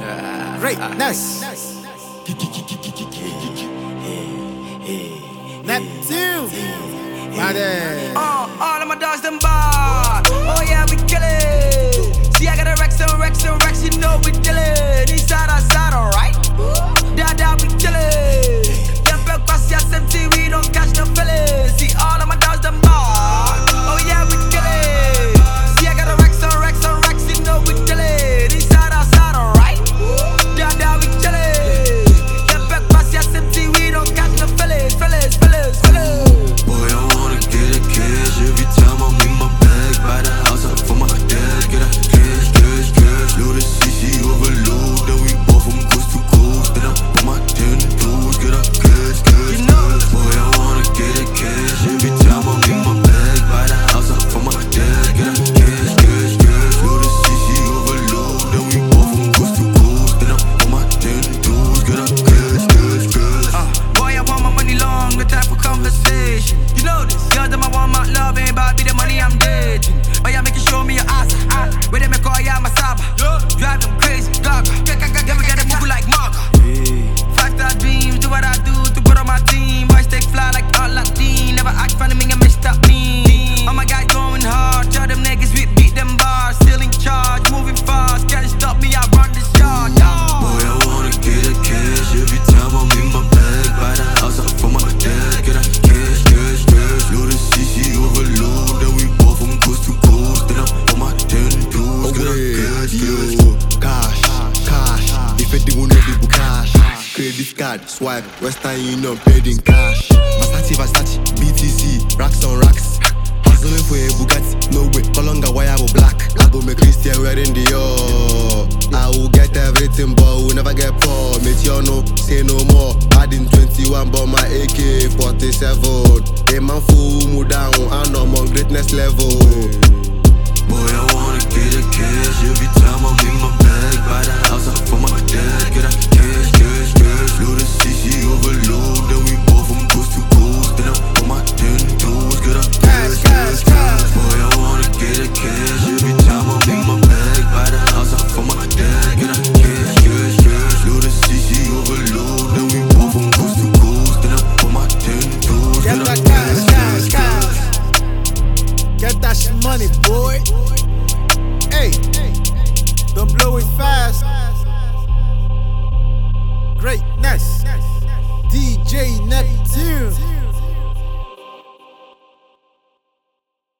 Greatness. Neptune. Body. All of my dogs them bad. Oh yeah, we kill it. See, I got a Rex and Rex and Rex, you know we chillin'. Inside outside, alright. Dada, we chillin'. Them broke pass ya empty, we don't catch no feelings. See, all of my dogs them bad. Oh yeah, we kill it. See, I got a Rex and Rex and Rex, you know we chillin'. Inside outside, alright. Dada, we chillin'. Them broke pass ya empty, we don't catch no feelings. Feelings. Boy, I wanna get a cash every time I'm in my bag. Buy the house up for my dad. Get a cash. Load the CC overload. Then we both from coast to coast. Then I put my 10 toes. Get a cash. You know. Boy, I wanna get a cash every time I'm in my bag. Buy the house up for my dad. Get a cash. Load the CC overload. Then we both from coast to coast. Then I put my 10 toes. Get a cash. Boy, I want my money long, no time for conversation. You know this. Girl, them I want my love, ain't about be the money I'm dating. Oh yeah, make you show me your ass. Where they make all yeah, my saba. Drive them crazy, gaga. Then we get a move like Marga. 5-star dreams, do what I do to put on my team. Boys take fly like Aladdin. Never act funny, me and Mr. Me. All my guys going hard, tell them niggas we beat them bars. Still in charge, moving fast. Can't stop me, I run this yard. Boy, I wanna get a cash every time I'm in my bag. Buy the house up for my dad. Get a cash. Load the CC overload. Then we both from coast to coast. Then I put my 10 toes. Get a cash. Cash. If it don't know people cash. Credit card, swipe, Western Union paid in cash. Versace, BTC, racks on racks. Hustling for a Bugatti, no way. Colonga, why I'm black? I go make Christian wearing the I will get everything, but will never get poor. Meteor no, say no more. Adding 21, but my AK-47. A man fool, move down, and I'm on greatness level. Boy, I wanna get a cash every time I'm in my bag. Buy the house up for my dad. Get a cash. Load the CC overload. Then we both from coast to coast. Then I put my 10 toes. Get a cash. Boy, I wanna get a cash every time I'm in my bag. Buy the house up for my dad. Get a cash. Load the CC overload. Then we both from coast to coast. Then I put my 10 toes. Get that cash. Get that money, boy. Hey, don't blow it fast. Greatness. DJ Neptune.